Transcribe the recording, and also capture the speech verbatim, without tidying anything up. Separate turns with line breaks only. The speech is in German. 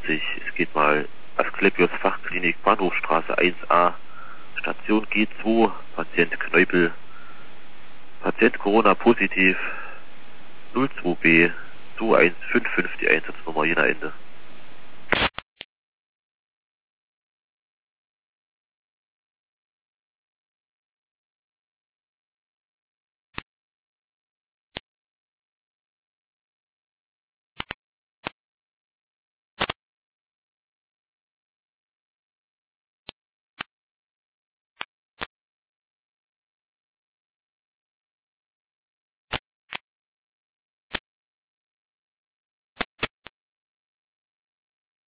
vierzig. Es geht mal Asklepios Fachklinik, Bahnhofstraße eins a, Station G zwei, Patient Knäupel, Patient Corona positiv, null zwei B, zwei eins fünf fünf, die Einsatznummer jener Ende.